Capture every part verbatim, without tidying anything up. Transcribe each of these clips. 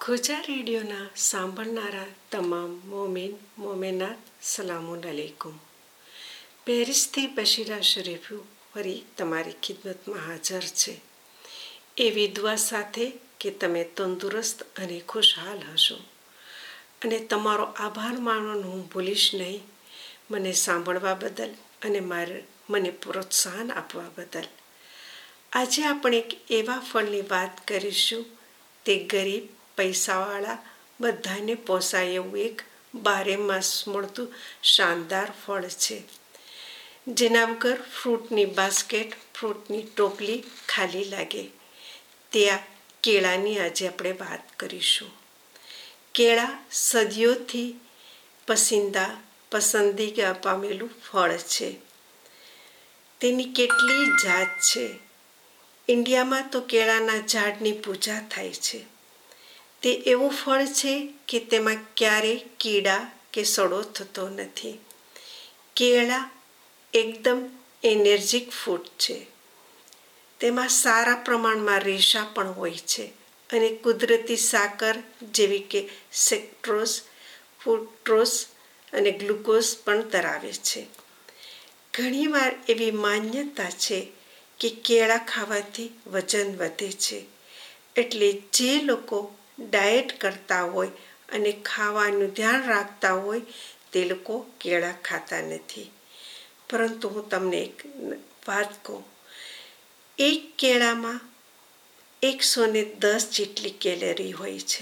ખોજા રેડિયોના સાંભળનારા તમામ મોમિન મોમેનાત સલામુન અલૈકુમ. પેરિસથી બશીરા શરીફ ફરી તમારી ખિદમતમાં હાજર છે. એ વિદ્વા સાથે કે તમે તંદુરસ્ત અને ખુશહાલ હશો, અને તમારો આભાર માનવાનું હું ભૂલીશ નહીં, મને સાંભળવા બદલ અને મારે મને પ્રોત્સાહન આપવા બદલ. આજે આપણે એક એવા ફળની વાત કરીશું, તે ગરીબ, પૈસાવાળા બધાને પોસાય એવું એક બારે માસ મળતું શાનદાર ફળ છે, જેના વગર ફ્રૂટની બાસ્કેટ, ફ્રૂટની ટોપલી ખાલી લાગે. ત્યાં કેળાની આજે આપણે વાત કરીશું. કેળા સદીઓથી પસંદા પસંદીદા પામેલું ફળ છે. તેની કેટલી જાત છે. ઇન્ડિયામાં તો કેળાના ઝાડની પૂજા થાય છે. તે એવું ફળ છે કે તેમાં ક્યારેય કીડા કે સડો થતો નથી. કેળા એકદમ એનર્જિક ફૂડ છે. તેમાં સારા પ્રમાણમાં રેશા પણ હોય છે અને કુદરતી સાકર જેવી કે સેક્ટ્રોઝ, ફ્રુક્ટોઝ અને ગ્લુકોઝ પણ ધરાવે છે. ઘણીવાર એવી માન્યતા છે કે કેળા ખાવાથી વજન વધે છે, એટલે જે લોકો ડાયટ કરતા હોય અને ખાવાનું ધ્યાન રાખતા હોય તે લોકો કેળા ખાતા નથી. પરંતુ હું તમને એક વાત કહું, એક કેળામાં એકસો ને દસ જેટલી કેલેરી હોય છે.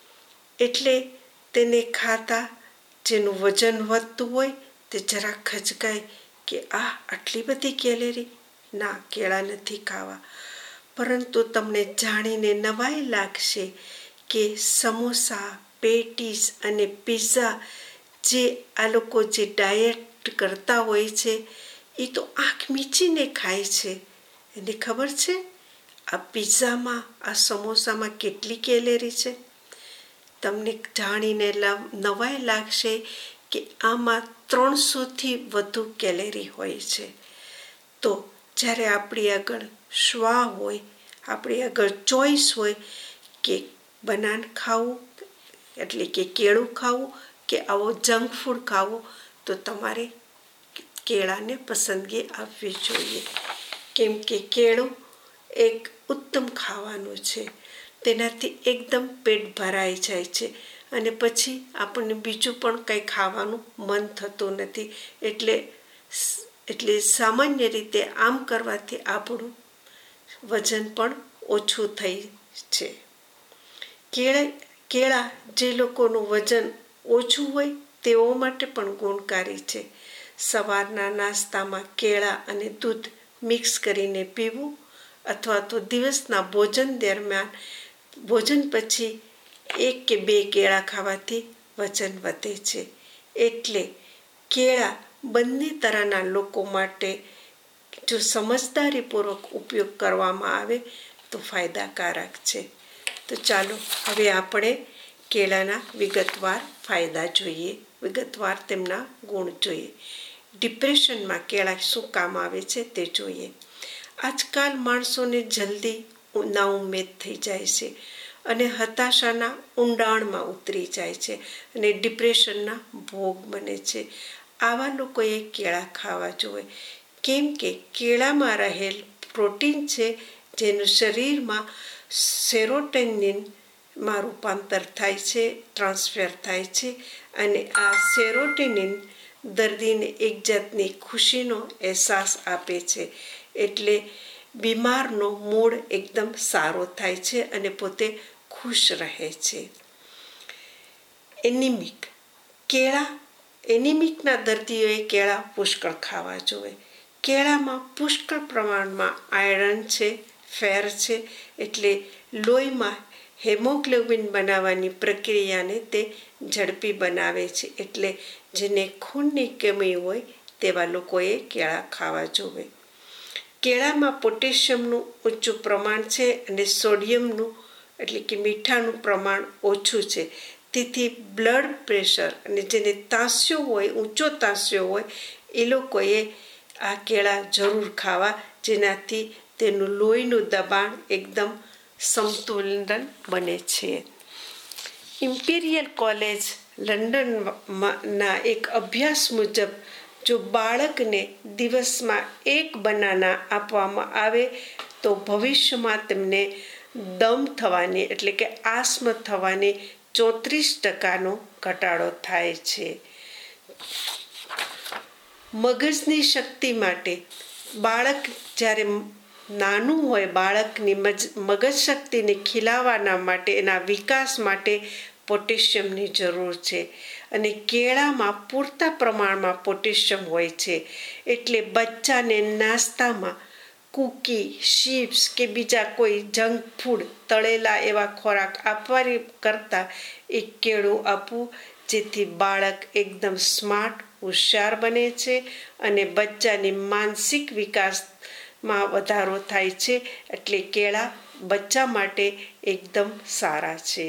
એટલે તેને ખાતા જેનું વજન વધતું હોય તે જરા ખચકાય કે આ આટલી બધી કેલેરી, ના, કેળા નથી ખાવા. પરંતુ તમને જાણીને નવાઈ લાગશે કે સમોસા, પેટીસ અને પિઝા જે આ લોકો જે ડાયટ કરતા હોય છે એ તો આંખ મીચીને ખાય છે. એને ખબર છે આ પિઝામાં, આ સમોસામાં કેટલી કેલેરી છે? તમને જાણીને નવાઈ લાગશે કે આમાં ત્રણસોથી વધુ કેલેરી હોય છે. તો જ્યારે આપણી આગળ શ્વા હોય, આપણી આગળ ચોઈસ હોય કે બનાન ખાવું એટલે કે કેળું ખાવું કે આવો જંક ફૂડ ખાવો, તો તમારે કેળાને પસંદગી આપવી જોઈએ. કેમ કે કેળું એક ઉત્તમ ખાવાનું છે. તેનાથી એકદમ પેટ ભરાઈ જાય છે અને પછી આપણને બીજું પણ કંઈ ખાવાનું મન થતું નથી. એટલે એટલે સામાન્ય રીતે આમ કરવાથી આપણું વજન પણ ઓછું થઈ છે. કેળા કેળા જે લોકોનું વજન ઓછું હોય તેઓ માટે પણ ગુણકારી છે. સવારના નાસ્તામાં કેળા અને દૂધ મિક્સ કરીને પીવું, અથવા તો દિવસના ભોજન દરમિયાન ભોજન પછી એક કે બે કેળા ખાવાથી વજન વધે છે. એટલે કેળા બંને તરહના લોકો માટે જો સમજદારીપૂર્વક ઉપયોગ કરવામાં આવે તો ફાયદાકારક છે. તો ચાલો હવે આપણે કેળાના વિગતવાર ફાયદા જોઈએ, વિગતવાર તેમના ગુણ જોઈએ. ડિપ્રેશનમાં કેળા શું કામ આવે છે તે જોઈએ. આજકાલ માણસોને જલ્દી નાઉમેદ થઈ જાય છે અને હતાશાના ઊંડાણમાં ઉતરી જાય છે અને ડિપ્રેશનના ભોગ બને છે. આવા લોકોએ કેળા ખાવા જોઈએ. કેમ કે કેળામાં રહેલ પ્રોટીન છે જેનું શરીરમાં સેરોટેનિનમાં રૂપાંતર થાય છે, ટ્રાન્સફર થાય છે, અને આ સેરોટેનિન દર્દીને એક જાતની ખુશીનો અહેસાસ આપે છે. એટલે બીમારનો મૂડ એકદમ સારો થાય છે અને પોતે ખુશ રહે છે. એનિમિક કેળા એનિમિકના દર્દીઓએ કેળા પુષ્કળ ખાવા જોઈએ. કેળામાં પુષ્કળ પ્રમાણમાં આયરન છે, ફેર છે, એટલે લોહીમાં હેમોગ્લોબિન બનાવવાની પ્રક્રિયાને તે ઝડપી બનાવે છે. એટલે જેને ખૂનની કમી હોય તેવા લોકોએ કેળા ખાવા જોઈએ. કેળામાં પોટેશિયમનું ઊંચું પ્રમાણ છે અને સોડિયમનું એટલે કે મીઠાનું પ્રમાણ ઓછું છે. તેથી બ્લડ પ્રેશર અને જેને તાસિયો હોય, ઊંચો તાસિયો હોય, એ લોકોએ આ કેળા જરૂર ખાવા, જેનાથી તેનું લોહીનું દબાણ એકદમ સમતુલન બને છે. ઇમ્પિરિયલ કોલેજ લંડનના એક અભ્યાસ મુજબ જો બાળકને દિવસમાં એક બનાના આપવામાં આવે તો ભવિષ્યમાં તેમને દમ થવાની એટલે કે આસ્મ થવાની ચોત્રીસ ટકાનો ઘટાડો થાય છે. મગજની શક્તિ માટે બાળક જ્યારે નાનું હોય બાળકની મગજ શક્તિને ખીલાવવાના માટે એના વિકાસ માટે પોટેશિયમની જરૂર છે અને કેળામાં પૂરતા પ્રમાણમાં પોટેશિયમ હોય છે. એટલે બચ્ચાને નાસ્તામાં કૂકી, ચિપ્સ કે બીજા કોઈ જંક ફૂડ તળેલા એવા ખોરાક આપવાની કરતાં એક કેળું આપવું, જેથી બાળક એકદમ સ્માર્ટ હોશિયાર બને છે અને બચ્ચાની માનસિક વિકાસમાં વધારો થાય છે. એટલે કેળા બચ્ચા માટે એકદમ સારા છે.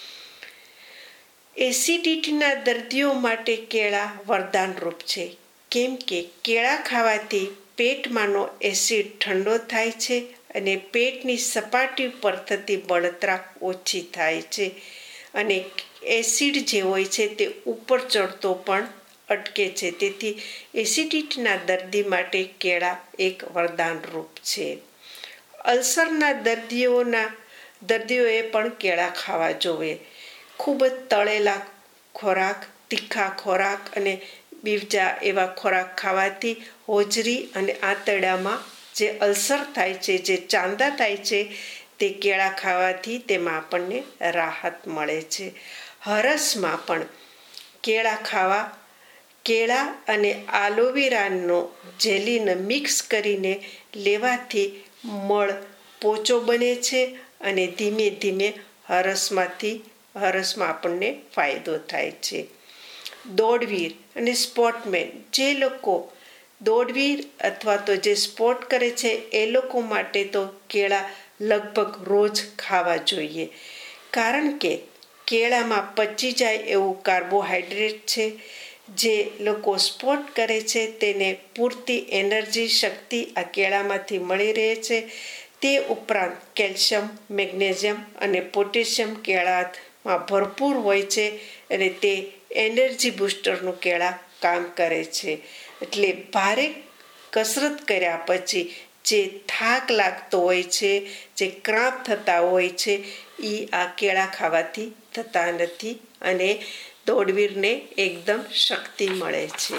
એસિડિટીના દર્દીઓ માટે કેળા વરદાનરૂપ છે, કેમ કે કેળા ખાવાથી પેટમાંનો એસિડ ઠંડો થાય છે અને પેટની સપાટી પર થતી બળતરા ઓછી થાય છે અને એસિડ જે હોય છે તે ઉપર ચડતો પણ અટકે છે. તેથી એસિડિટીના દર્દી માટે કેળા એક વરદાનરૂપ છે. અલ્સરના દર્દીઓના દર્દીઓએ પણ કેળા ખાવા જોઈએ. ખૂબ જ તળેલા ખોરાક, તીખા ખોરાક અને બીજા એવા ખોરાક ખાવાથી હોજરી અને આંતરડામાં જે અલ્સર થાય છે, જે ચાંદા થાય છે, તે કેળા ખાવાથી તેમાં આપણને રાહત મળે છે. હરસમાં પણ કેળા ખાવા કેળા અને આલોવેરાનો જેલીને મિક્સ કરીને લેવાથી મળ પોચો બને છે અને ધીમે ધીમે હરસમાંથી હરસમાં આપણને ફાયદો થાય છે. દોડવીર અને સ્પોર્ટમેન, જે લોકો દોડવીર અથવા તો જે સ્પોર્ટ કરે છે એ લોકો માટે તો કેળા લગભગ રોજ ખાવા જોઈએ, કારણ કે કેળામાં પચી જાય એવું કાર્બોહાઈડ્રેટ છે. જે લોકો સ્પોર્ટ કરે છે તેને પૂરતી એનર્જી શક્તિ આ કેળામાંથી મળી રહે છે. તે ઉપરાંત કેલ્શિયમ, મેગ્નેશિયમ અને પોટેશિયમ કેળામાં ભરપૂર હોય છે અને તે એનર્જી બૂસ્ટરનું કેળા કામ કરે છે. એટલે ભારે કસરત કર્યા પછી જે થાક લાગતો હોય છે, જે ક્રામ્પ થતા હોય છે, એ આ કેળા ખાવાથી થતા નથી અને દોડવીરને એકદમ શક્તિ મળે છે.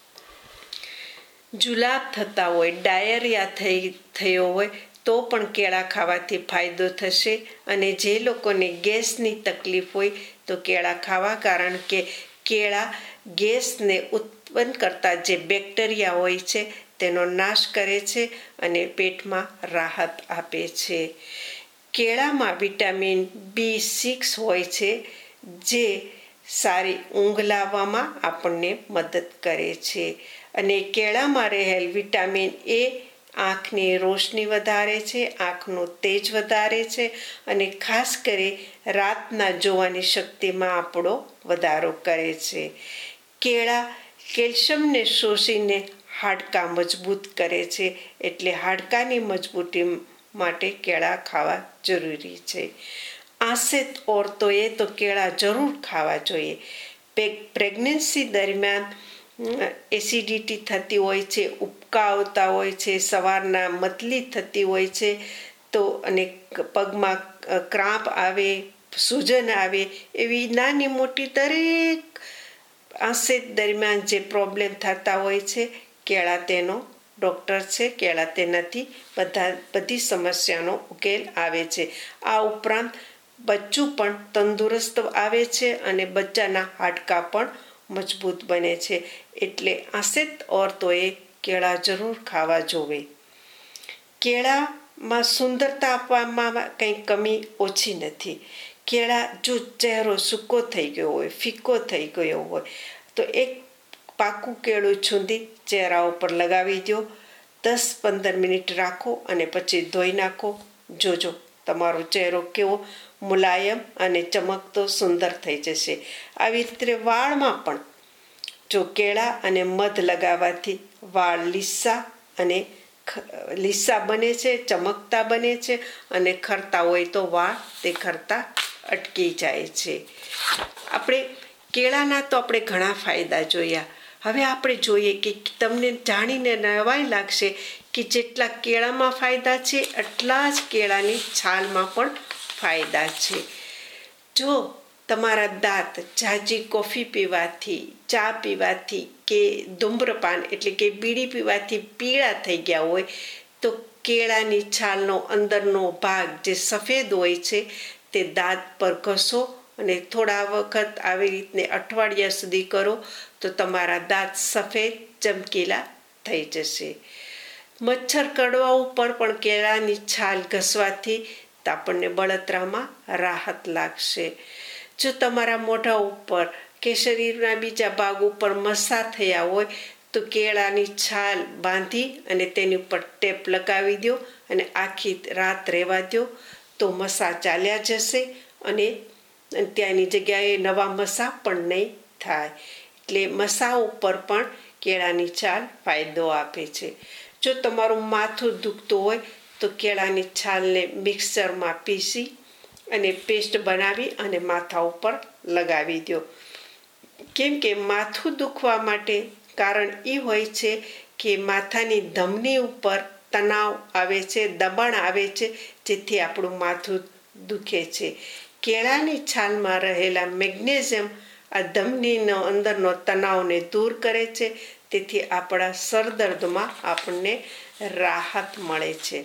જુલાબ થતા હોય, ડાયરિયા થઈ થયો હોય તો પણ કેળા ખાવાથી ફાયદો થશે અને જે લોકોને ગેસની તકલીફ હોય તો કેળા ખાવા, કારણ કે કેળા ગેસને ઉત્પન્ન કરતા જે બેક્ટેરિયા હોય છે તેનો નાશ કરે છે અને પેટમાં રાહત આપે છે. કેળામાં વિટામિન બી સિક્સ હોય છે, જે સારી ઊંઘ લાવવામાં આપણને મદદ કરે છે અને કેળામાં રહેલ વિટામિન એ આંખની રોશની વધારે છે, આંખનું તેજ વધારે છે અને ખાસ કરી રાતના જોવાની શક્તિમાં આપણો વધારો કરે છે. કેળા કેલ્શિયમને શોષીને હાડકાં મજબૂત કરે છે, એટલે હાડકાની મજબૂતી માટે કેળા ખાવા જરૂરી છે. આંશિત ઓરતોએ તો કેળા જરૂર ખાવા જોઈએ. પ્રેગ્નન્સી દરમિયાન એસિડિટી થતી હોય છે, ઉબકા આવતા હોય છે, સવારના મતલી થતી હોય છે તો અને પગમાં ક્રામ્પ આવે, સૂજન આવે, એવી નાની મોટી દરેક આંશિત દરમિયાન જે પ્રોબ્લેમ થતા હોય છે, કેળા તેનો ડૉક્ટર છે. કેળા તેનાથી બધા બધી સમસ્યાનો ઉકેલ આવે છે. આ ઉપરાંત બચ્ચું પણ તંદુરસ્ત આવે છે અને બચ્ચાના હાડકાં પણ મજબૂત બને છે. એટલે આંશિત ઓરતોએ કેળા જરૂર ખાવા જોવે. કેળામાં સુંદરતા આપવામાં કંઈ કમી ઓછી નથી. કેળા જો ચહેરો સૂકો થઈ ગયો હોય, ફીકો થઈ ગયો હોય તો એક પાકું કેળું છૂંદી ચહેરા ઉપર લગાવી દો, દસ પંદર મિનિટ રાખો અને પછી ધોઈ નાખો. જોજો તમારો ચહેરો કેવો મુલાયમ અને ચમકતો સુંદર થઈ જશે. આવી રીતે વાળમાં પણ જો કેળા અને મધ લગાવવાથી વાળ લીસા અને લીસા બને છે, ચમકતા બને છે અને ખરતા હોય તો વાળ તે ખરતા અટકી જાય છે. આપણે કેળાના તો આપણે ઘણા ફાયદા જોયા. હવે આપણે જોઈએ કે તમને જાણીને નવાઈ લાગશે કે જેટલા કેળામાં ફાયદા છે એટલા જ કેળાની છાલમાં પણ ફાયદા છે. જો તમારા દાંત ઝાઝી કોફી પીવાથી, ચા પીવાથી કે ધૂમ્રપાન એટલે કે બીડી પીવાથી પીળા થઈ ગયા હોય તો કેળાની છાલનો અંદરનો ભાગ જે સફેદ હોય છે તે દાંત પર ઘસો અને થોડા વખત આવી રીતને અઠવાડિયા સુધી કરો તો તમારા દાંત સફેદ ચમકીલા થઈ જશે. મચ્છર કરડવા ઉપર પણ કેળાની છાલ ઘસવાથી આપણને બળતરામાં રાહત લાગશે. જો તમારા મોઢા ઉપર કે શરીરના બીજા ભાગ ઉપર મસા થયા હોય તો કેળાની છાલ બાંધી અને તેની ઉપર ટેપ લગાવી દો અને આખી રાત રહેવા દો તો મસા ચાલ્યા જશે અને ત્યાંની જગ્યાએ નવા મસા પણ નહીં થાય. એટલે મસા ઉપર પણ કેળાની છાલ ફાયદો આપે છે. જો તમારું માથું દુખતું હોય તો કેળાની છાલને મિક્સરમાં પીસી અને પેસ્ટ બનાવી અને માથા ઉપર લગાવી દો. કેમ કે માથું દુખવા માટે કારણ એ હોય છે કે માથાની ધમની ઉપર તણાવ આવે છે, દબાણ આવે છે, જેથી આપણું માથું દુખે છે. કેળાની છાલમાં રહેલા મેગ્નેશિયમ આ ધમનીનો અંદરનો તણાવને દૂર કરે છે, તેથી આપણા સરદર્દમાં આપણને રાહત મળે છે.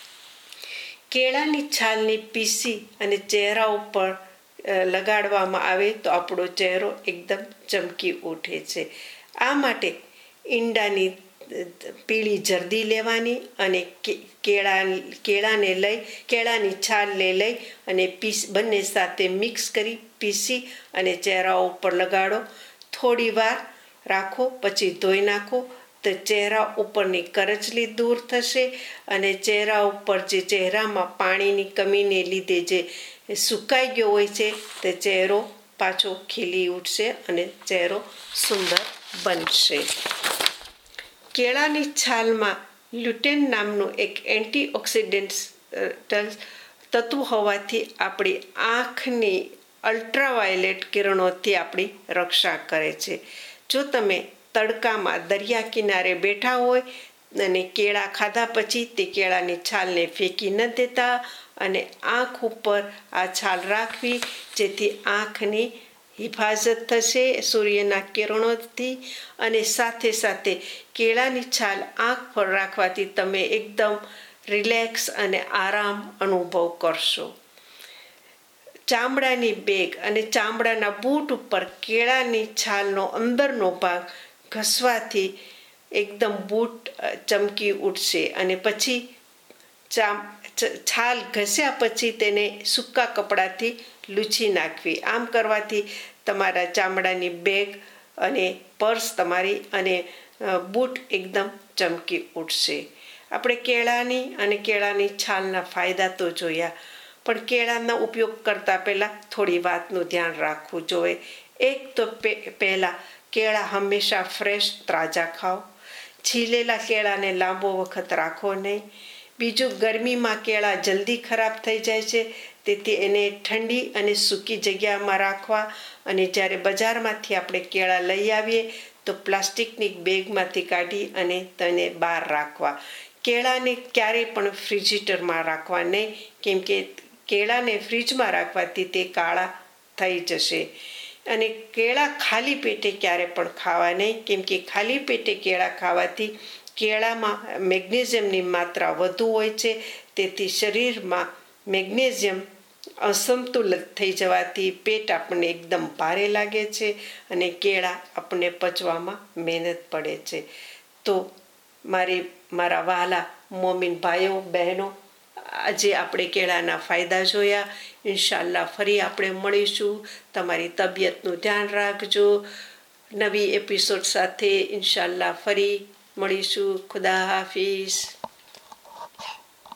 કેળાની છાલને પીસી અને ચહેરા ઉપર લગાડવામાં આવે તો આપણો ચહેરો એકદમ ચમકી ઉઠે છે. આ માટે ઈંડાની પીળી જરદી લેવાની અને કેળા કેળાને લઈ કેળાની છાલને લઈ અને પીસ બંને સાથે મિક્સ કરી પીસી અને ચહેરા ઉપર લગાડો. થોડી વાર રાખો પછી ધોઈ નાખો તો ચહેરા ઉપરની કરચલી દૂર થશે અને ચહેરા ઉપર જે ચહેરામાં પાણીની કમીને લીધે જે સુકાઈ ગયો હોય છે તે ચહેરો પાછો ખીલી ઉઠશે અને ચહેરો સુંદર બનશે. કેળાની છાલમાં લ્યુટેન નામનું એક એન્ટીઓક્સિડન્ટ તત્વ હોવાથી આપણી આંખની અલ્ટ્રાવાયોલેટ કિરણોથી આપણી રક્ષા કરે છે. જો તમે તડકામાં દરિયા કિનારે બેઠા હોય અને કેળા ખાધા પછી તે કેળાની છાલને ફેંકી ન દેતા અને આંખ ઉપર આ છાલ રાખવી, જેથી આંખની હિફાજત થશે સૂર્યના કિરણોથી. અને સાથે સાથે કેળાની છાલ આંખ પર રાખવાથી તમે એકદમ રિલેક્સ અને આરામ અનુભવ કરશો. ચામડાની બેગ અને ચામડાના બૂટ ઉપર કેળાની છાલનો અંદરનો ભાગ ઘસવાથી એકદમ બૂટ ચમકી ઉઠશે અને પછી ચામ છાલ ઘસ્યા પછી તેને સૂકા કપડાથી લૂછી નાખવી. આમ કરવાથી તમારા ચામડાની બેગ અને પર્સ તમારી અને બૂટ એકદમ ચમકી ઉઠશે. આપણે કેળાની અને કેળાની છાલના ફાયદા તો જોયા, પણ કેળાનો ઉપયોગ કરતાં પહેલાં થોડી વાતનું ધ્યાન રાખવું જોઈએ. એક તો પહેલાં કેળા હંમેશા ફ્રેશ તાજા ખાઓ. છીલેલા કેળાને લાંબો વખત રાખો નહીં. બીજું, ગરમીમાં કેળા જલ્દી ખરાબ થઈ જાય છે, તેથી એને ઠંડી અને સૂકી જગ્યામાં રાખવા. અને જ્યારે બજારમાંથી આપણે કેળા લઈ આવીએ તો પ્લાસ્ટિકની બેગમાંથી કાઢી અને તેને બહાર રાખવા. કેળાને ક્યારેય પણ ફ્રિજિટરમાં રાખવા નહીં, કેમ કે કેળાને ફ્રીજમાં રાખવાથી તે કાળા થઈ જશે. અને કેળા ખાલી પેટે ક્યારે પણ ખાવા નહીં, કેમ કે ખાલી પેટે કેળા ખાવાથી કેળામાં મેગ્નેશિયમની માત્રા વધુ હોય છે, તેથી શરીરમાં મેગ્નેશિયમ અસંતુલિત થઈ જવાથી પેટ આપણને એકદમ ભારે લાગે છે અને કેળા આપણને પચવામાં મહેનત પડે છે. તો મારી મારા વહાલા મોમીન ભાઈઓ બહેનો, આજે આપણે કેળાના ફાયદા જોયા. ઇન્શાલ્લાહ ફરી આપણે મળીશું. તમારી તબિયતનું ધ્યાન રાખજો. નવી એપિસોડ સાથે ઇન્શાલ્લાહ ફરી મળીશું. ખુદા હાફિઝ.